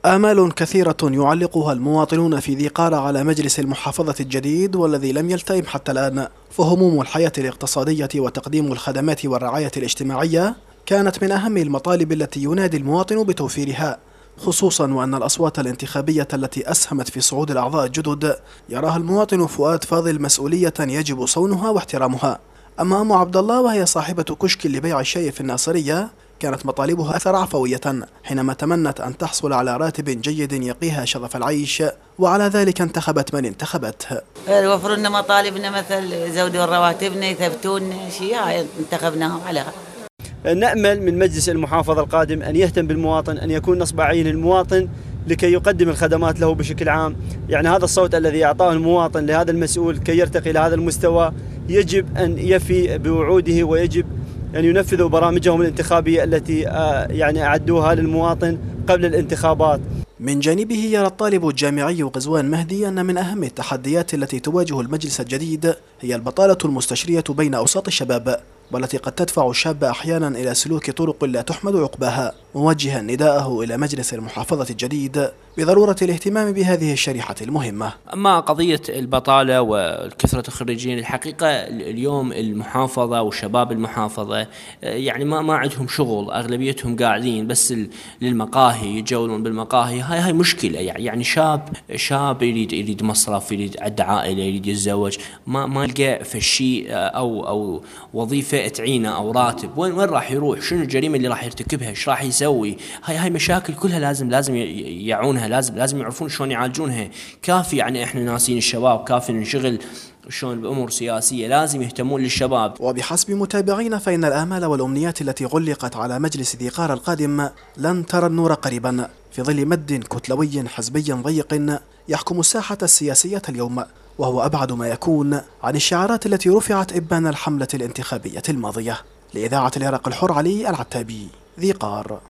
آمال كثيرة يعلقها المواطنون في ذي قارة على مجلس المحافظة الجديد والذي لم يلتئم حتى الآن، فهموم الحياة الاقتصادية وتقديم الخدمات والرعاية الاجتماعية كانت من أهم المطالب التي ينادي المواطن بتوفيرها، خصوصا وأن الأصوات الانتخابية التي أسهمت في صعود الأعضاء الجدد يراها المواطن فؤاد فاضل مسؤولية يجب صونها واحترامها. أما أم عبد الله وهي صاحبة كشك لبيع الشاي في الناصرية كانت مطالبها أكثر عفوية حينما تمنت أن تحصل على راتب جيد يقيها شظف العيش، وعلى ذلك انتخبت من انتخبته. يوفروا لنا مطالبنا مثل يزودوا رواتبنا يثبتون شيء انتخبناهم عليها. نأمل من مجلس المحافظة القادم أن يهتم بالمواطن، أن يكون نصب عين المواطن لكي يقدم الخدمات له بشكل عام. يعني هذا الصوت الذي أعطاه المواطن لهذا المسؤول كي يرتقي إلى هذا المستوى يجب أن يفي بوعوده ويجب أن ينفذوا برامجهم الانتخابية التي يعني أعدوها للمواطن قبل الانتخابات. من جانبه يرى الطالب الجامعي غزوان مهدي أن من أهم التحديات التي تواجه المجلس الجديد هي البطالة المستشرية بين أوساط الشباب، والتي قد تدفع الشاب أحيانا إلى سلوك طرق لا تحمد عقباها، موجها نداءه إلى مجلس المحافظة الجديد بضرورة الاهتمام بهذه الشريحة المهمة. أما قضية البطالة وكثرة الخريجين، الحقيقة اليوم المحافظة وشباب المحافظة يعني ما عندهم شغل، أغلبيتهم قاعدين بس للمقاهي، يتجولون بالمقاهي. هاي مشكلة. يعني شاب يريد مصرف، يريد عنده عائلة، يريد يتزوج، ما يلقى في الشيء أو وظيفة تعينه أو راتب. وين راح يروح؟ شنو الجريمة اللي راح يرتكبها؟ إيش راح يسوي؟ هاي مشاكل كلها لازم يعونها، لازم يعرفون شلون يعالجونها. كافي يعني احنا ناسين الشباب، كافي ننشغل شلون بأمور سياسية، لازم يهتمون للشباب. وبحسب متابعين فإن الآمال والأمنيات التي غلقت على مجلس ذي قارة القادم لن ترى النور قريبا في ظل مد كتلوي حزبي ضيق يحكم الساحة السياسية اليوم، وهو أبعد ما يكون عن الشعارات التي رفعت إبان الحملة الانتخابية الماضية. لإذاعة العراق الحر، علي العتابي، ذي قار.